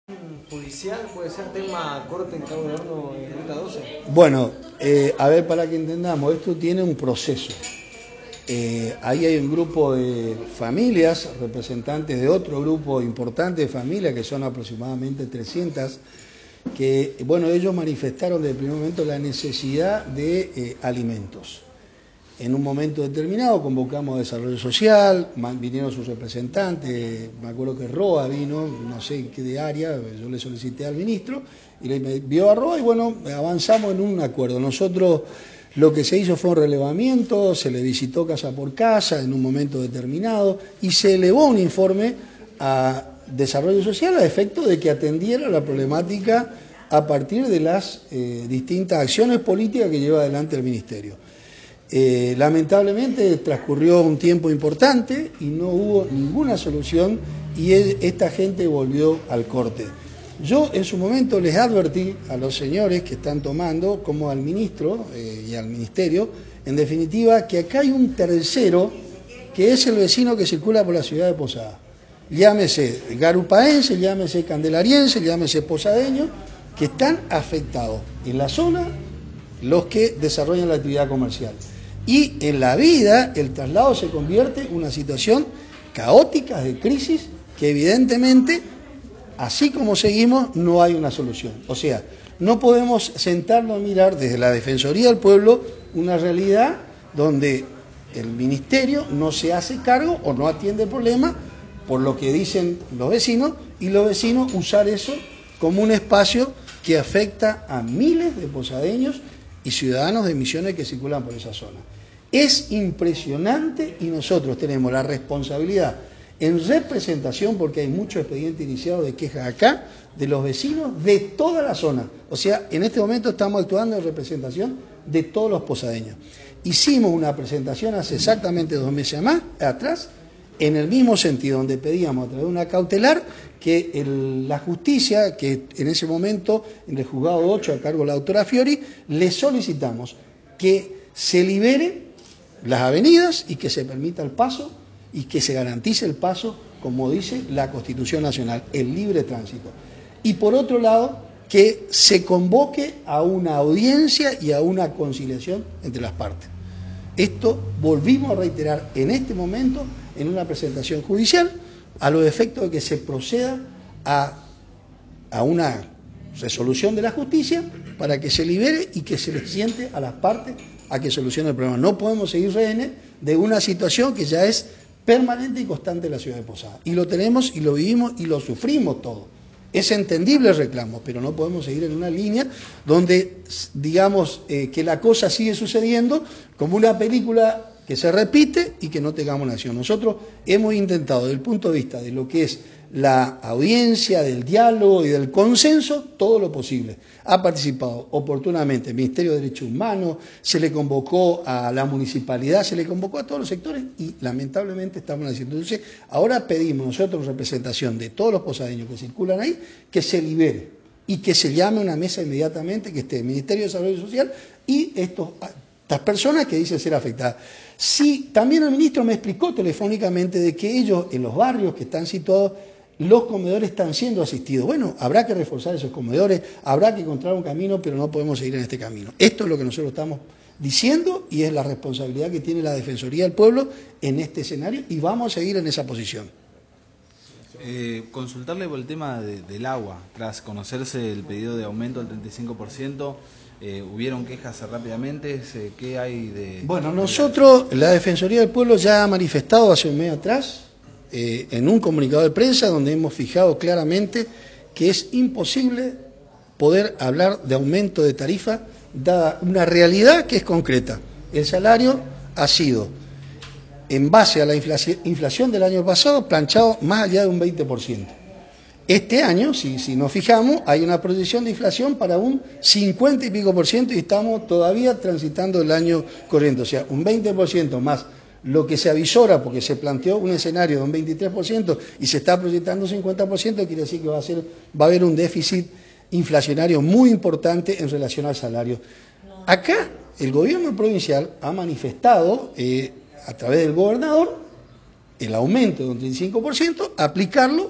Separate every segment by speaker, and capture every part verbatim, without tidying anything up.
Speaker 1: Judicial puede ser tema corte en cabo de horno en Ruta doce.
Speaker 2: Bueno, eh, a ver, para que entendamos, esto tiene un proceso. Eh, ahí hay un grupo de familias, representantes de otro grupo importante de familias, que son aproximadamente trescientas, que, bueno, ellos manifestaron desde el primer momento la necesidad de eh, alimentos. En un momento determinado convocamos a Desarrollo Social, vinieron sus representantes, me acuerdo que Roa vino, no sé qué de área, yo le solicité al ministro, y le envió a Roa y bueno, avanzamos en un acuerdo. Nosotros lo que se hizo fue un relevamiento, se le visitó casa por casa en un momento determinado y se elevó un informe a Desarrollo Social a efecto de que atendiera la problemática a partir de las eh, distintas acciones políticas que lleva adelante el Ministerio. Eh, lamentablemente transcurrió un tiempo importante y no hubo ninguna solución y él, esta gente volvió al corte. Yo en su momento les advertí a los señores que están tomando, como al ministro eh, y al ministerio, en definitiva, que acá hay un tercero que es el vecino que circula por la ciudad de Posada. Llámese garupaense, llámese candelariense, llámese posadeño, que están afectados en la zona los que desarrollan la actividad comercial. Y en la vida el traslado se convierte en una situación caótica de crisis que evidentemente, así como seguimos, no hay una solución. O sea, no podemos sentarnos a mirar desde la Defensoría del Pueblo una realidad donde el Ministerio no se hace cargo o no atiende el problema por lo que dicen los vecinos y los vecinos usar eso como un espacio que afecta a miles de posadeños y ciudadanos de Misiones que circulan por esa zona. Es impresionante y nosotros tenemos la responsabilidad en representación, porque hay mucho expediente iniciado de quejas acá, de los vecinos de toda la zona. O sea, en este momento estamos actuando en representación de todos los posadeños. Hicimos una presentación hace exactamente dos meses más, atrás, en el mismo sentido, donde pedíamos a través de una cautelar que el, la justicia, que en ese momento, en el juzgado ocho, a cargo de la doctora Fiori, le solicitamos que se libere las avenidas y que se permita el paso y que se garantice el paso, como dice la Constitución Nacional, el libre tránsito. Y por otro lado, que se convoque a una audiencia y a una conciliación entre las partes. Esto volvimos a reiterar en este momento en una presentación judicial a los efectos de que se proceda a, a una resolución de la justicia para que se libere y que se le siente a las partes a que solucione el problema. No podemos seguir rehenes de una situación que ya es permanente y constante en la ciudad de Posada. Y lo tenemos y lo vivimos y lo sufrimos todo. Es entendible el reclamo, pero no podemos seguir en una línea donde digamos eh, que la cosa sigue sucediendo como una película que se repite y que no tengamos una acción. Nosotros hemos intentado, desde el punto de vista de lo que es la audiencia, del diálogo y del consenso, todo lo posible. Ha participado oportunamente el Ministerio de Derechos Humanos, se le convocó a la municipalidad, se le convocó a todos los sectores y lamentablemente estamos haciendo. Entonces, ahora pedimos nosotros representación de todos los posadeños que circulan ahí, que se libere y que se llame a una mesa inmediatamente, que esté el Ministerio de Desarrollo Social y estos, estas personas que dicen ser afectadas. Sí, también el ministro me explicó telefónicamente de que ellos, en los barrios que están situados, los comedores están siendo asistidos. Bueno, habrá que reforzar esos comedores, habrá que encontrar un camino, pero no podemos seguir en este camino. Esto es lo que nosotros estamos diciendo y es la responsabilidad que tiene la Defensoría del Pueblo en este escenario y vamos a seguir en esa posición.
Speaker 3: Eh, consultarle por el tema de, del agua. Tras conocerse el pedido de aumento del treinta y cinco por ciento, eh, ¿hubieron quejas rápidamente? ¿Qué hay de...?
Speaker 2: Bueno, nosotros, la Defensoría del Pueblo ya ha manifestado hace un mes atrás, eh, en un comunicado de prensa, donde hemos fijado claramente que es imposible poder hablar de aumento de tarifa, dada una realidad que es concreta. El salario ha sido, en base a la inflación del año pasado, planchado más allá de un veinte por ciento. Este año, si, si nos fijamos, hay una proyección de inflación para un cincuenta y pico por ciento y estamos todavía transitando el año corriente. O sea, un veinte por ciento más lo que se avisora, porque se planteó un escenario de un veintitrés por ciento y se está proyectando un cincuenta por ciento, quiere decir que va a, ser, va a haber un déficit inflacionario muy importante en relación al salario. Acá, el gobierno provincial ha manifestado, eh, a través del gobernador, el aumento de un treinta y cinco por ciento, aplicarlo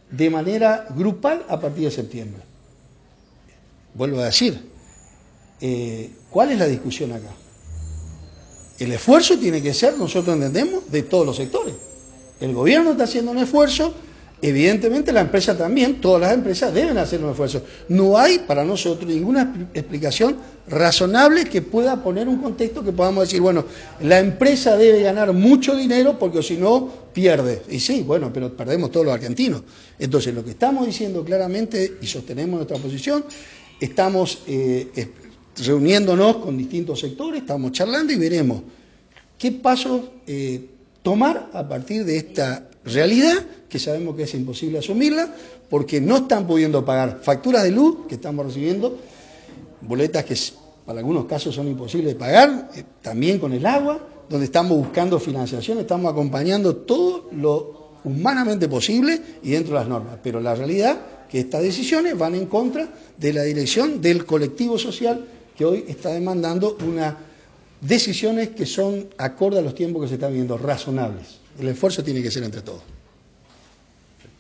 Speaker 2: de manera grupal a partir de septiembre. Vuelvo a decir, eh, ¿cuál es la discusión acá? El esfuerzo tiene que ser, nosotros entendemos, de todos los sectores. El gobierno está haciendo un esfuerzo, evidentemente la empresa también, todas las empresas deben hacer un esfuerzo. No hay para nosotros ninguna explicación razonable que pueda poner un contexto que podamos decir, bueno, la empresa debe ganar mucho dinero porque si no pierde. Y sí, bueno, pero perdemos todos los argentinos. Entonces, lo que estamos diciendo claramente y sostenemos nuestra posición, estamos eh, reuniéndonos con distintos sectores, estamos charlando y veremos qué pasos eh, tomar a partir de esta realidad, que sabemos que es imposible asumirla, porque no están pudiendo pagar facturas de luz que estamos recibiendo, boletas que para algunos casos son imposibles de pagar, eh, también con el agua, donde estamos buscando financiación, estamos acompañando todo lo humanamente posible y dentro de las normas. Pero la realidad es que estas decisiones van en contra de la dirección del colectivo social que hoy está demandando unas decisiones que son acorde a los tiempos que se están viviendo, razonables. El esfuerzo tiene que ser entre todos.